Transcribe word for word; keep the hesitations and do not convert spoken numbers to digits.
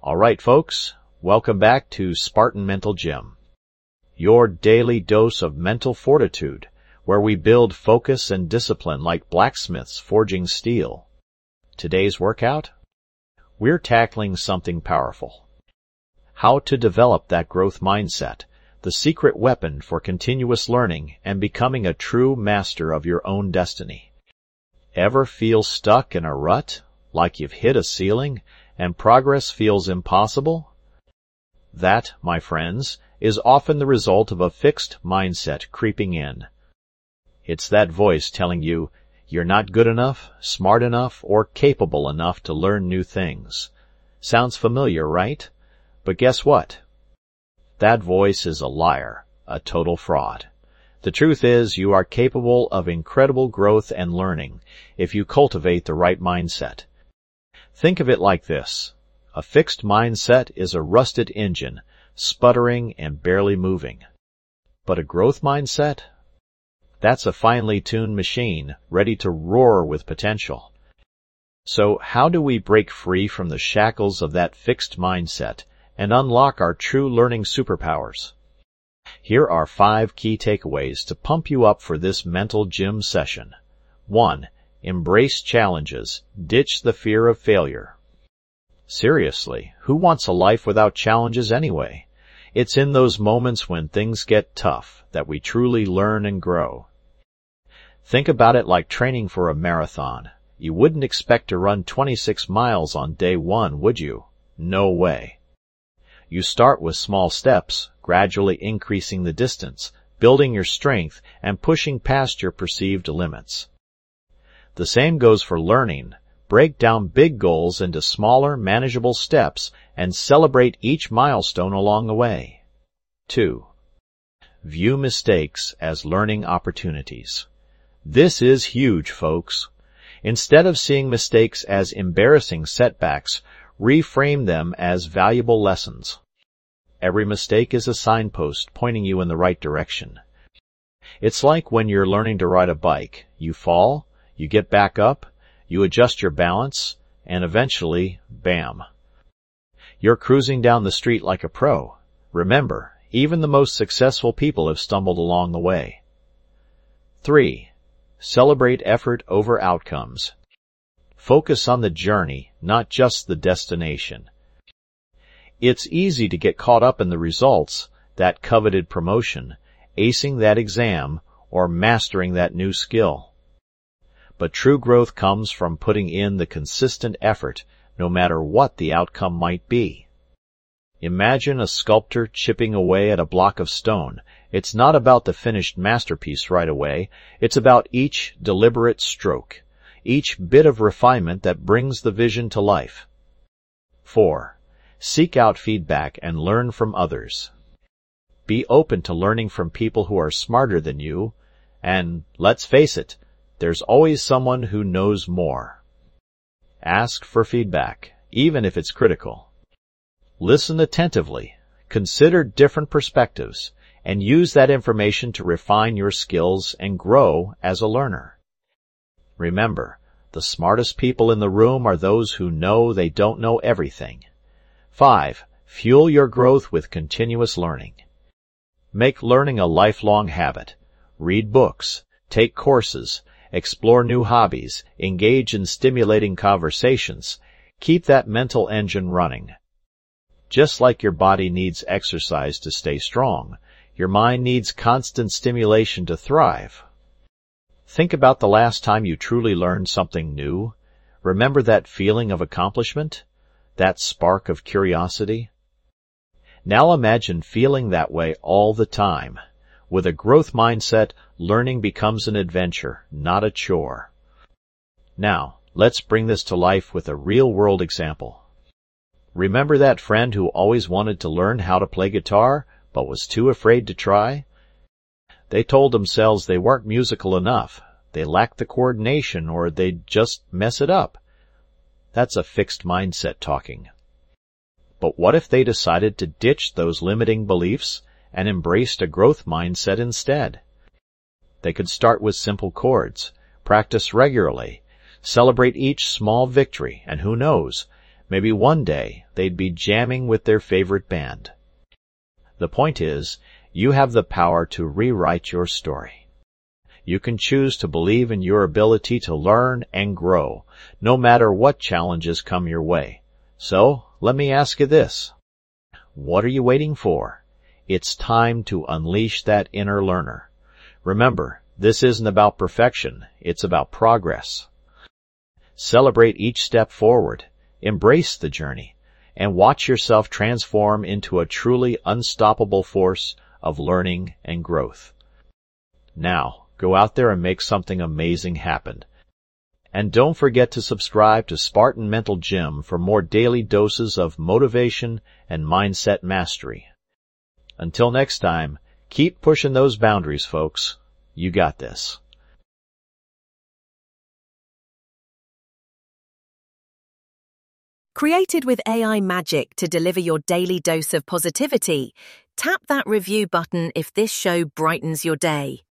All right, folks, welcome back to Spartan Mental Gym, your daily dose of mental fortitude, where we build focus and discipline like blacksmiths forging steel. Today's workout? We're tackling something powerful. How to develop that growth mindset, the secret weapon for continuous learning and becoming a true master of your own destiny. Ever feel stuck in a rut, like you've hit a ceiling, and progress feels impossible? That, my friends, is often the result of a fixed mindset creeping in. It's that voice telling you you're not good enough, smart enough, or capable enough to learn new things. Sounds familiar, right? But guess what? That voice is a liar, a total fraud. The truth is, you are capable of incredible growth and learning if you cultivate the right mindset. Think of it like this. A fixed mindset is a rusted engine, sputtering and barely moving. But a growth mindset? That's a finely tuned machine, ready to roar with potential. So how do we break free from the shackles of that fixed mindset and unlock our true learning superpowers? Here are five key takeaways to pump you up for this mental gym session. One. Embrace challenges. Ditch the fear of failure. Seriously, who wants a life without challenges anyway? It's in those moments when things get tough that we truly learn and grow. Think about it like training for a marathon. You wouldn't expect to run twenty-six miles on day one, would you? No way. You start with small steps, gradually increasing the distance, building your strength, and pushing past your perceived limits. The same goes for learning. Break down big goals into smaller, manageable steps and celebrate each milestone along the way. Two. View mistakes as learning opportunities. This is huge, folks. Instead of seeing mistakes as embarrassing setbacks, reframe them as valuable lessons. Every mistake is a signpost pointing you in the right direction. It's like when you're learning to ride a bike. You fall, you get back up, you adjust your balance, and eventually, bam. You're cruising down the street like a pro. Remember, even the most successful people have stumbled along the way. Three. Celebrate effort over outcomes. Focus on the journey, not just the destination. It's easy to get caught up in the results, that coveted promotion, acing that exam, or mastering that new skill. But true growth comes from putting in the consistent effort, no matter what the outcome might be. Imagine a sculptor chipping away at a block of stone. It's not about the finished masterpiece right away. It's about each deliberate stroke, each bit of refinement that brings the vision to life. Four. Seek out feedback and learn from others. Be open to learning from people who are smarter than you, and, let's face it, there's always someone who knows more. Ask for feedback, even if it's critical. Listen attentively, consider different perspectives, and use that information to refine your skills and grow as a learner. Remember, the smartest people in the room are those who know they don't know everything. Five. Fuel your growth with continuous learning. Make learning a lifelong habit. Read books, take courses, explore new hobbies, engage in stimulating conversations. Keep that mental engine running. Just like your body needs exercise to stay strong, your mind needs constant stimulation to thrive. Think about the last time you truly learned something new. Remember that feeling of accomplishment? That spark of curiosity? Now imagine feeling that way all the time. With a growth mindset, learning becomes an adventure, not a chore. Now, let's bring this to life with a real-world example. Remember that friend who always wanted to learn how to play guitar, but was too afraid to try? They told themselves they weren't musical enough, they lacked the coordination, or they'd just mess it up. That's a fixed mindset talking. But what if they decided to ditch those limiting beliefs and embraced a growth mindset instead? They could start with simple chords, practice regularly, celebrate each small victory, and who knows, Maybe one day they'd be jamming with their favorite band. The point is, you have the power to rewrite your story. You can choose to believe in your ability to learn and grow, no matter what challenges come your way. So, let me ask you this. What are you waiting for? It's time to unleash that inner learner. Remember, this isn't about perfection, it's about progress. Celebrate each step forward, embrace the journey, and watch yourself transform into a truly unstoppable force of learning and growth. Now, go out there and make something amazing happen. And don't forget to subscribe to Spartan Mental Gym for more daily doses of motivation and mindset mastery. Until next time, keep pushing those boundaries, folks. You got this. Created with A I magic to deliver your daily dose of positivity, tap that review button if this show brightens your day.